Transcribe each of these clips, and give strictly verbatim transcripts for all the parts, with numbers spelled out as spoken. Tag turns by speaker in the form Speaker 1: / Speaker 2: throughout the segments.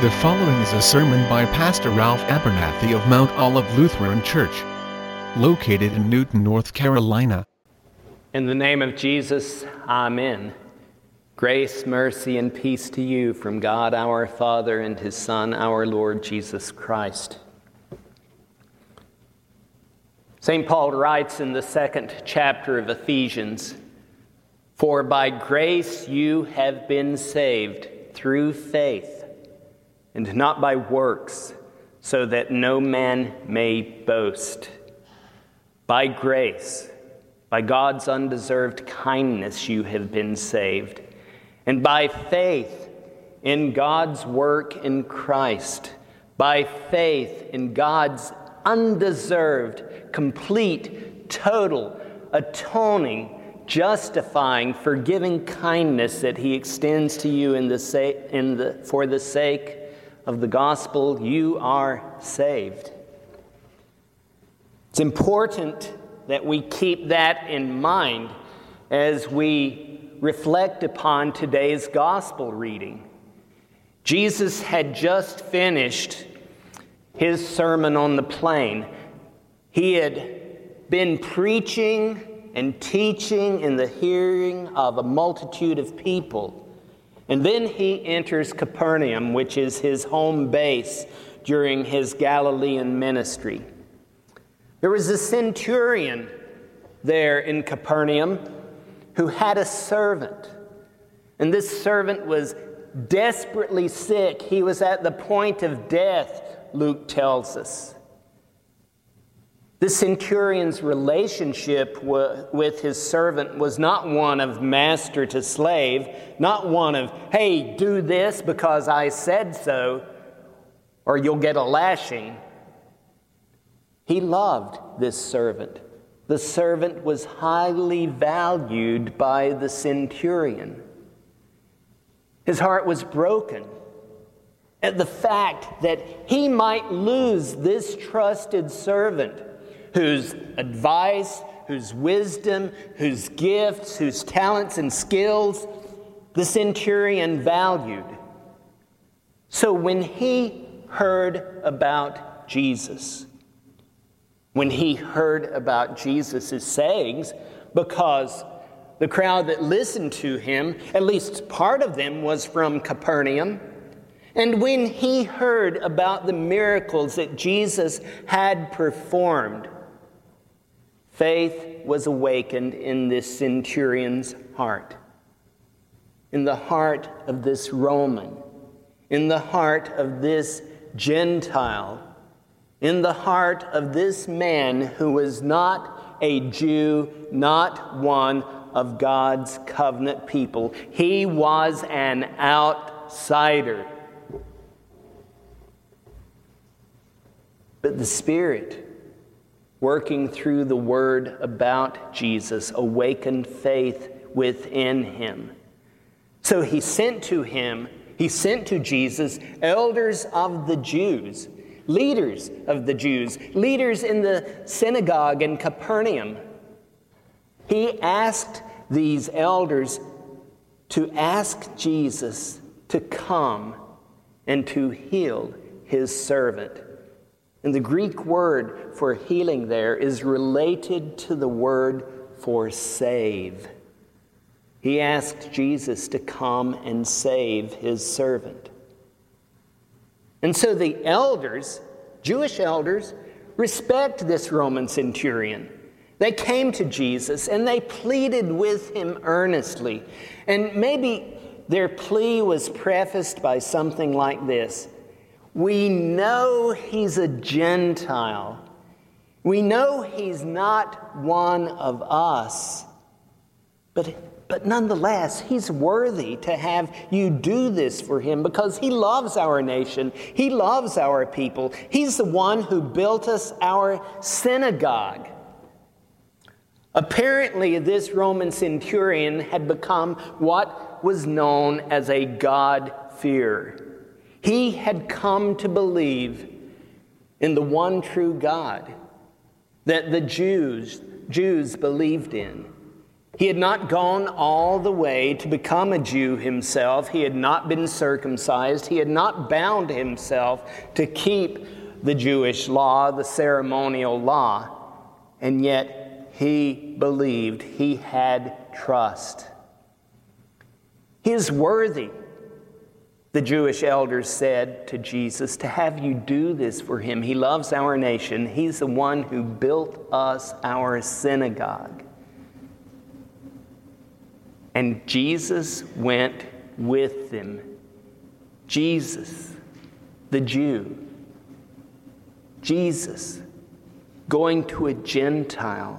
Speaker 1: The following is a sermon by Pastor Ralph Abernathy of Mount Olive Lutheran Church, located in Newton, North Carolina.
Speaker 2: In the name of Jesus, Amen. Grace, mercy, and peace to you from God our Father and His Son, our Lord Jesus Christ. Saint Paul writes in the second chapter of Ephesians, "For by grace you have been saved through faith, and not by works, so that no man may boast." By grace, by God's undeserved kindness, you have been saved, and by faith in God's work in Christ, by faith in God's undeserved, complete, total, atoning, justifying, forgiving kindness that He extends to you in the sa- in the for the sake of the gospel. You are saved. It's important that we keep that in mind as we reflect upon today's gospel reading. Jesus had just finished His Sermon on the Plain. He had been preaching and teaching in the hearing of a multitude of people. And then He enters Capernaum, which is His home base during His Galilean ministry. There was a centurion there in Capernaum who had a servant. And this servant was desperately sick. He was at the point of death, Luke tells us. The centurion's relationship with his servant was not one of master to slave, not one of, hey, do this because I said so, or you'll get a lashing. He loved this servant. The servant was highly valued by the centurion. His heart was broken at the fact that he might lose this trusted servant whose advice, whose wisdom, whose gifts, whose talents and skills the centurion valued. So when he heard about Jesus, when he heard about Jesus' sayings, because the crowd that listened to him, at least part of them was from Capernaum, and when he heard about the miracles that Jesus had performed, faith was awakened in this centurion's heart, in the heart of this Roman, in the heart of this Gentile, in the heart of this man who was not a Jew, not one of God's covenant people. He was an outsider. But the Spirit, working through the word about Jesus, awakened faith within him. So he sent to him, he sent to Jesus elders of the Jews, leaders of the Jews, leaders in the synagogue in Capernaum. He asked these elders to ask Jesus to come and to heal his servant. And the Greek word for healing there is related to the word for save. He asked Jesus to come and save his servant. And so the elders, Jewish elders, respect this Roman centurion. They came to Jesus and they pleaded with him earnestly. And maybe their plea was prefaced by something like this: we know he's a Gentile. We know he's not one of us. But, but nonetheless, he's worthy to have you do this for him because he loves our nation. He loves our people. He's the one who built us our synagogue. Apparently, this Roman centurion had become what was known as a God-fearer. He had come to believe in the one true God that the Jews, Jews believed in. He had not gone all the way to become a Jew himself. He had not been circumcised. He had not bound himself to keep the Jewish law, the ceremonial law. And yet he believed, he had trust. He is worthy, the Jewish elders said to Jesus, to have you do this for him. He loves our nation. He's the one who built us our synagogue. And Jesus went with them. Jesus, the Jew. Jesus, going to a Gentile.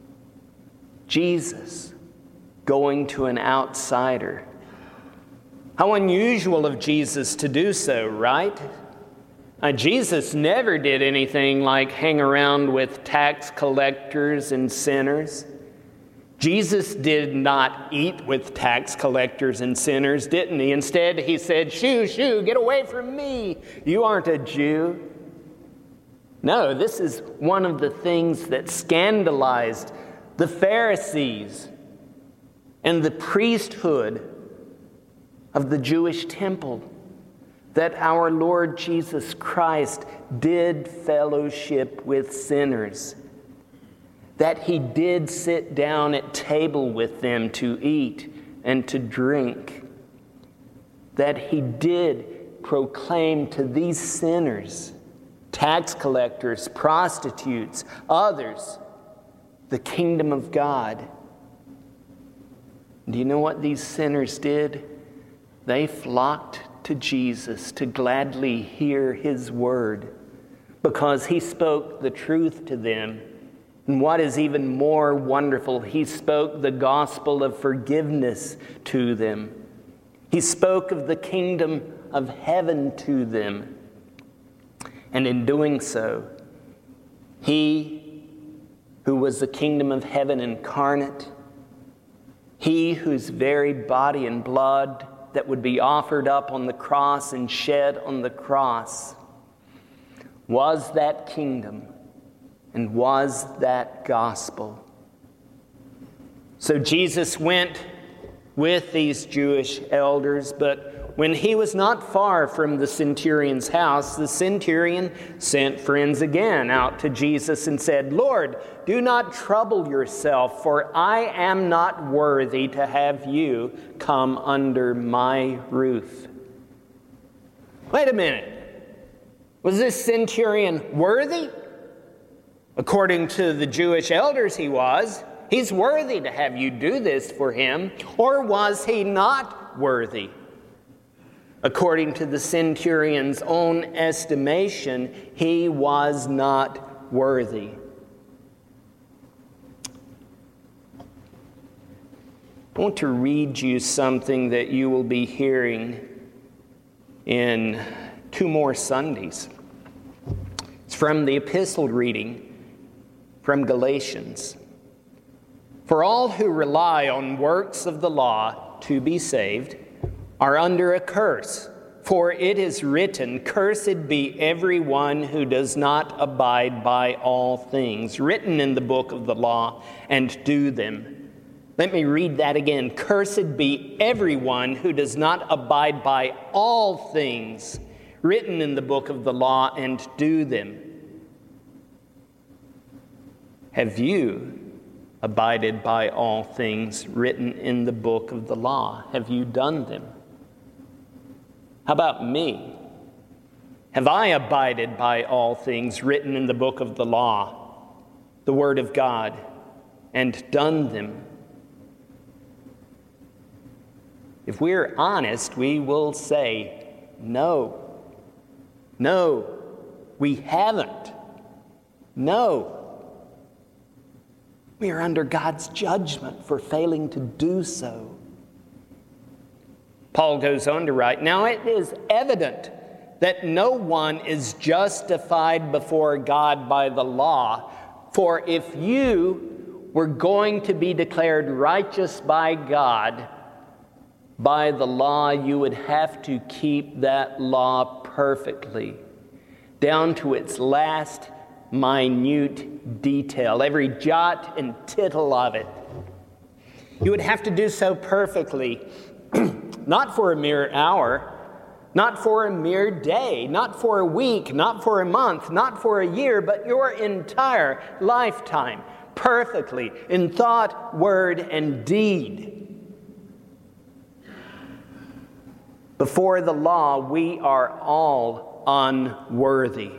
Speaker 2: Jesus, going to an outsider. How unusual of Jesus to do so, right? Uh, Jesus never did anything like hang around with tax collectors and sinners. Jesus did not eat with tax collectors and sinners, didn't he? Instead, he said, shoo, shoo, get away from me. You aren't a Jew. No, this is one of the things that scandalized the Pharisees and the priesthood of the Jewish temple, that our Lord Jesus Christ did fellowship with sinners, that he did sit down at table with them to eat and to drink, that he did proclaim to these sinners, tax collectors, prostitutes, others, the kingdom of God. Do you know what these sinners did? They flocked to Jesus to gladly hear his word because he spoke the truth to them. And what is even more wonderful, he spoke the gospel of forgiveness to them. He spoke of the kingdom of heaven to them. And in doing so, he who was the kingdom of heaven incarnate, he whose very body and blood that would be offered up on the cross and shed on the cross, was that kingdom and was that gospel. So Jesus went with these Jewish elders, but when he was not far from the centurion's house, the centurion sent friends again out to Jesus and said, Lord, do not trouble yourself, for I am not worthy to have you come under my roof. Wait a minute. Was this centurion worthy? According to the Jewish elders, he was. He's worthy to have you do this for him. Or was he not worthy? According to the centurion's own estimation, he was not worthy. I want to read you something that you will be hearing in two more Sundays. It's from the epistle reading from Galatians. For all who rely on works of the law to be saved are under a curse. For it is written, cursed be everyone who does not abide by all things written in the book of the law and do them. Let me read that again. Cursed be everyone who does not abide by all things written in the book of the law and do them. Have you abided by all things written in the book of the law? Have you done them? How about me? Have I abided by all things written in the book of the law, the word of God, and done them? If we're honest, we will say, no. No, we haven't. No. We are under God's judgment for failing to do so. Paul goes on to write, now it is evident that no one is justified before God by the law. For if you were going to be declared righteous by God by the law, you would have to keep that law perfectly, down to its last minute detail, every jot and tittle of it. You would have to do so perfectly, not for a mere hour, not for a mere day, not for a week, not for a month, not for a year, but your entire lifetime, perfectly, in thought, word, and deed. Before the law, we are all unworthy.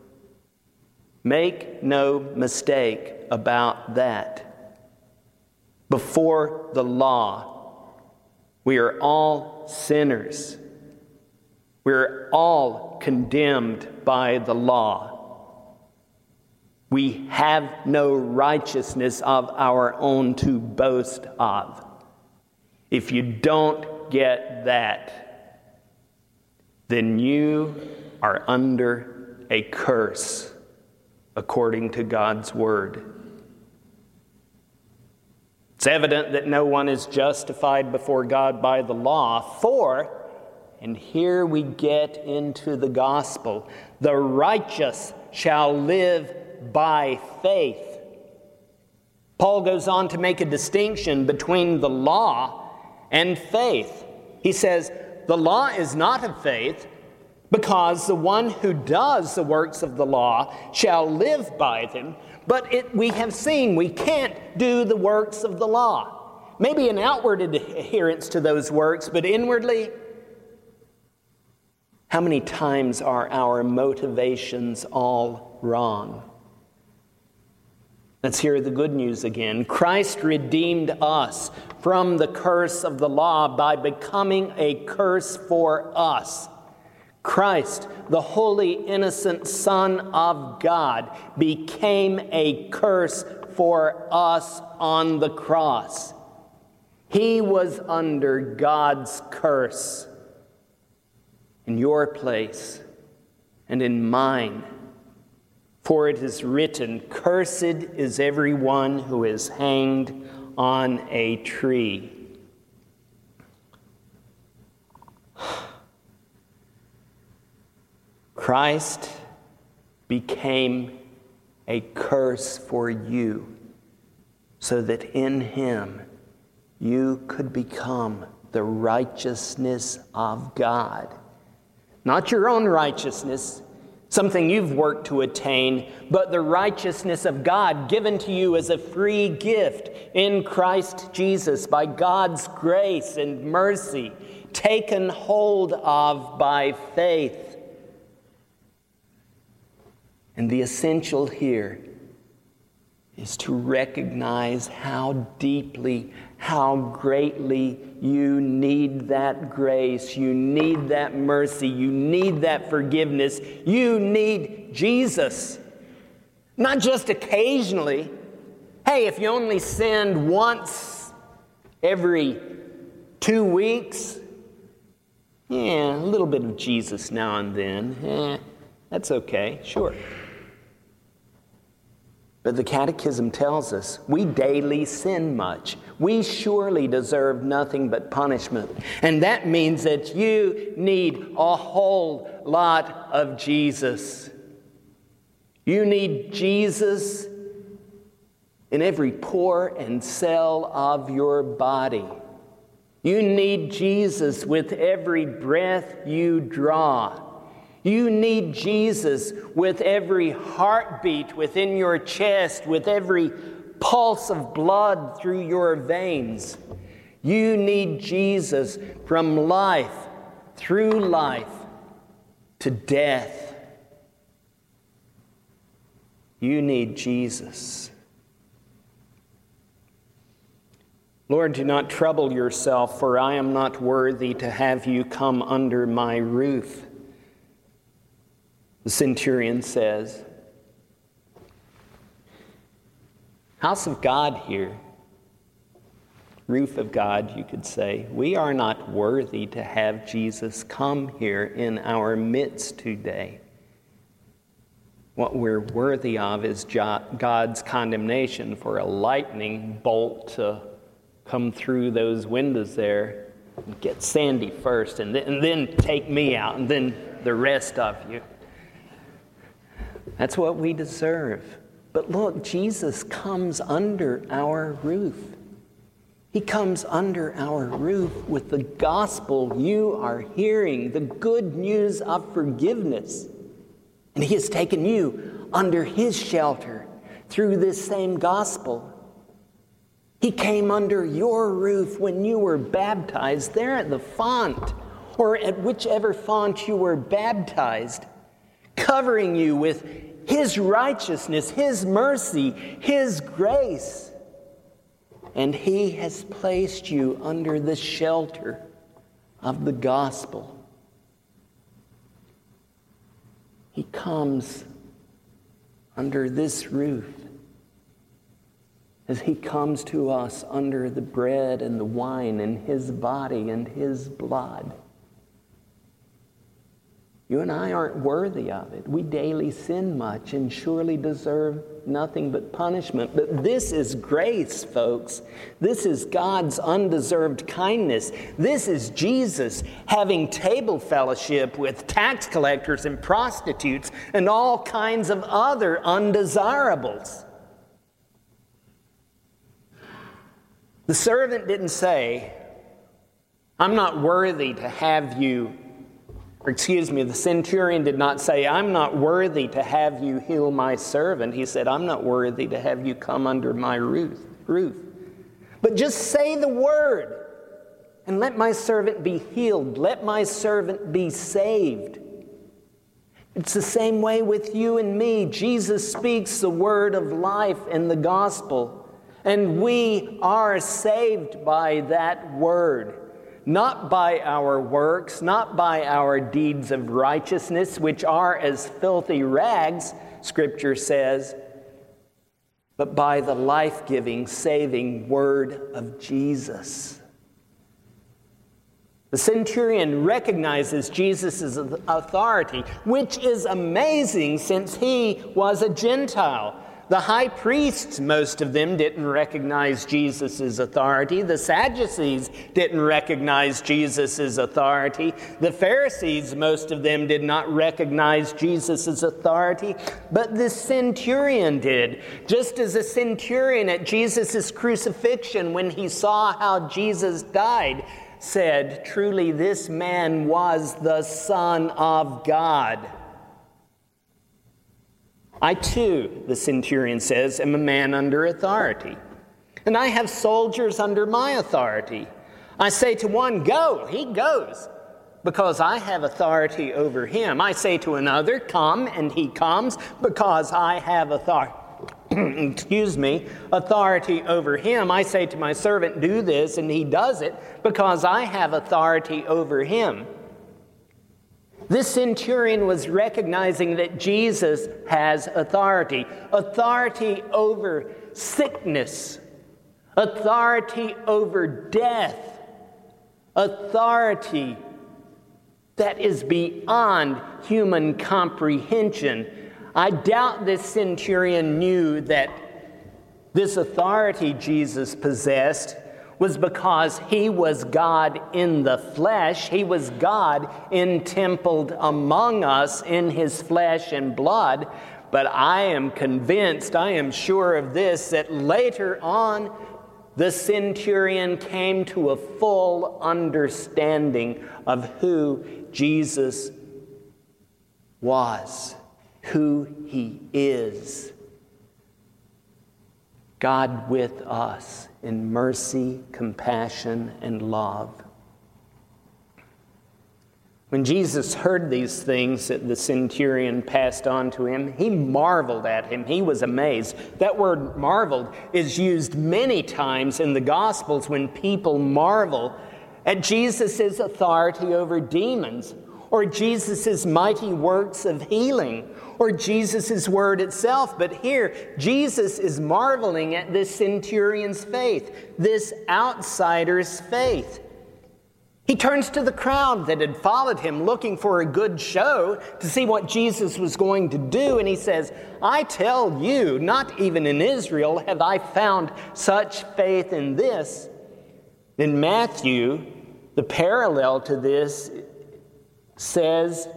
Speaker 2: Make no mistake about that. Before the law, we are all sinners. We're all condemned by the law. We have no righteousness of our own to boast of. If you don't get that, then you are under a curse, according to God's word. It's evident that no one is justified before God by the law, for, and here we get into the gospel, the righteous shall live by faith. Paul goes on to make a distinction between the law and faith. He says, the law is not of faith, because the one who does the works of the law shall live by them. But it, we have seen we can't do the works of the law. Maybe an outward adherence to those works, but inwardly, how many times are our motivations all wrong? Let's hear the good news again. Christ redeemed us from the curse of the law by becoming a curse for us. Christ, the holy, innocent Son of God, became a curse for us on the cross. He was under God's curse in your place and in mine. For it is written, cursed is everyone who is hanged on a tree. Christ became a curse for you so that in him you could become the righteousness of God. Not your own righteousness, something you've worked to attain, but the righteousness of God given to you as a free gift in Christ Jesus by God's grace and mercy, taken hold of by faith. And the essential here is to recognize how deeply, how greatly you need that grace, you need that mercy, you need that forgiveness, you need Jesus. Not just occasionally. Hey, if you only sinned once every two weeks, yeah, a little bit of Jesus now and then, eh, that's okay, sure. But the Catechism tells us we daily sin much. We surely deserve nothing but punishment. And that means that you need a whole lot of Jesus. You need Jesus in every pore and cell of your body. You need Jesus with every breath you draw. You need Jesus with every heartbeat within your chest, with every pulse of blood through your veins. You need Jesus from life, through life, to death. You need Jesus. Lord, do not trouble yourself, for I am not worthy to have you come under my roof. The centurion says, house of God here, roof of God, you could say, we are not worthy to have Jesus come here in our midst today. What we're worthy of is God's condemnation for a lightning bolt to come through those windows there and get Sandy first, and then, and then take me out, and then the rest of you. That's what we deserve. But look, Jesus comes under our roof. He comes under our roof with the gospel you are hearing, the good news of forgiveness. And he has taken you under his shelter through this same gospel. He came under your roof when you were baptized there at the font, or at whichever font you were baptized, covering you with his righteousness, his mercy, his grace. And he has placed you under the shelter of the gospel. He comes under this roof as he comes to us under the bread and the wine and his body and his blood. You and I aren't worthy of it. We daily sin much and surely deserve nothing but punishment. But this is grace, folks. This is God's undeserved kindness. This is Jesus having table fellowship with tax collectors and prostitutes and all kinds of other undesirables. The servant didn't say, I'm not worthy to have you Or excuse me, the centurion did not say, I'm not worthy to have you heal my servant. He said, I'm not worthy to have you come under my roof. roof. But just say the word and let my servant be healed. Let my servant be saved. It's the same way with you and me. Jesus speaks the word of life in the gospel, and we are saved by that word. Not by our works, not by our deeds of righteousness, which are as filthy rags, Scripture says, but by the life-giving, saving word of Jesus. The centurion recognizes Jesus' authority, which is amazing since he was a Gentile. The high priests, most of them, didn't recognize Jesus' authority. The Sadducees didn't recognize Jesus' authority. The Pharisees, most of them, did not recognize Jesus' authority. But the centurion did. Just as a centurion at Jesus' crucifixion, when he saw how Jesus died, said, truly this man was the Son of God. I too, the centurion says, am a man under authority, and I have soldiers under my authority. I say to one, go, he goes, because I have authority over him. I say to another, come, and he comes, because I have authority. Excuse me, authority over him. I say to my servant, do this, and he does it, because I have authority over him. This centurion was recognizing that Jesus has authority. Authority over sickness. Authority over death. Authority that is beyond human comprehension. I doubt this centurion knew that this authority Jesus possessed was because he was God in the flesh. He was God entempled among us in his flesh and blood. But I am convinced, I am sure of this, that later on the centurion came to a full understanding of who Jesus was, who he is. God with us in mercy, compassion, and love. When Jesus heard these things that the centurion passed on to him, he marveled at him. He was amazed. That word marveled is used many times in the Gospels when people marvel at Jesus' authority over demons, or Jesus' mighty works of healing, or Jesus' word itself. But here, Jesus is marveling at this centurion's faith, this outsider's faith. He turns to the crowd that had followed him looking for a good show to see what Jesus was going to do, and he says, I tell you, not even in Israel have I found such faith in this. In Matthew, the parallel to this says,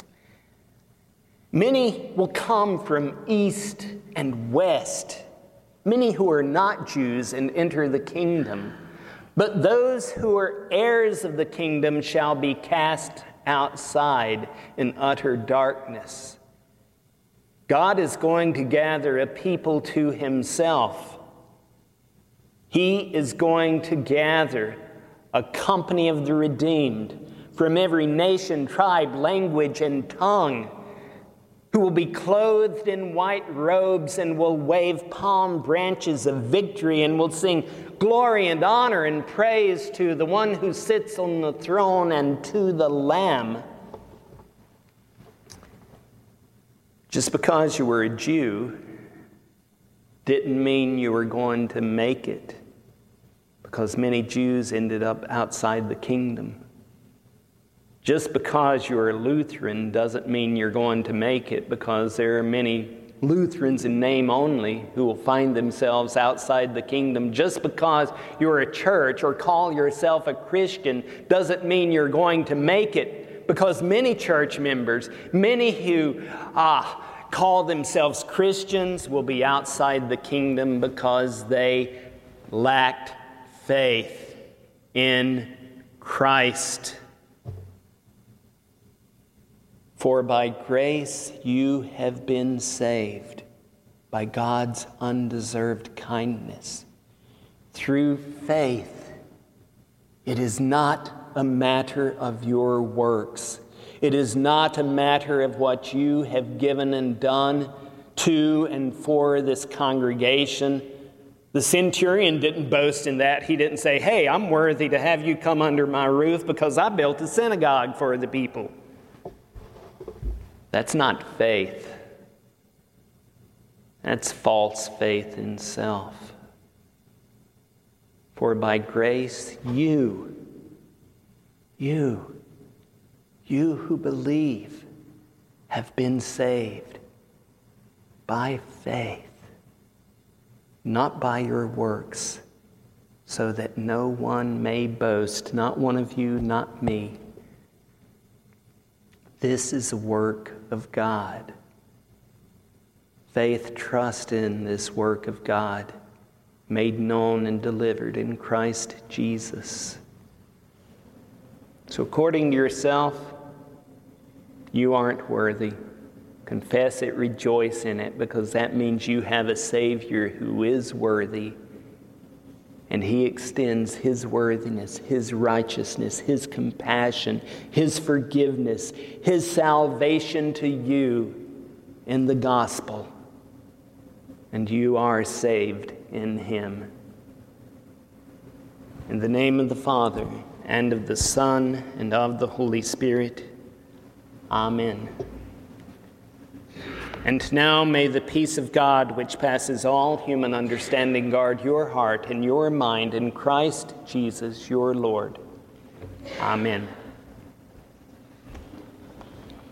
Speaker 2: many will come from east and west many who are not Jews and enter the kingdom. But those who are heirs of the kingdom shall be cast outside in utter darkness. God is going to gather a people to himself. He is going to gather a company of the redeemed from every nation, tribe, language, and tongue, who will be clothed in white robes and will wave palm branches of victory and will sing glory and honor and praise to the one who sits on the throne and to the Lamb. Just because you were a Jew didn't mean you were going to make it, because many Jews ended up outside the kingdom. Just because you're a Lutheran doesn't mean you're going to make it, because there are many Lutherans in name only who will find themselves outside the kingdom. Just because you're a church or call yourself a Christian doesn't mean you're going to make it, because many church members, many who ah, call themselves Christians, will be outside the kingdom because they lacked faith in Christ. For by grace you have been saved, by God's undeserved kindness, through faith. It is not a matter of your works. It is not a matter of what you have given and done to and for this congregation. The centurion didn't boast in that. He didn't say, hey, I'm worthy to have you come under my roof because I built a synagogue for the people. That's not faith. That's false faith in self. For by grace, you, you, you who believe have been saved by faith, not by your works, so that no one may boast, not one of you, not me. This is a work of God. Faith, trust in this work of God, made known and delivered in Christ Jesus. So according to yourself, you aren't worthy. Confess it, rejoice in it, because that means you have a Savior who is worthy. And He extends His worthiness, His righteousness, His compassion, His forgiveness, His salvation to you in the gospel. And you are saved in Him. In the name of the Father, and of the Son, and of the Holy Spirit. Amen. And now may the peace of God, which passes all human understanding, guard your heart and your mind in Christ Jesus your Lord. Amen.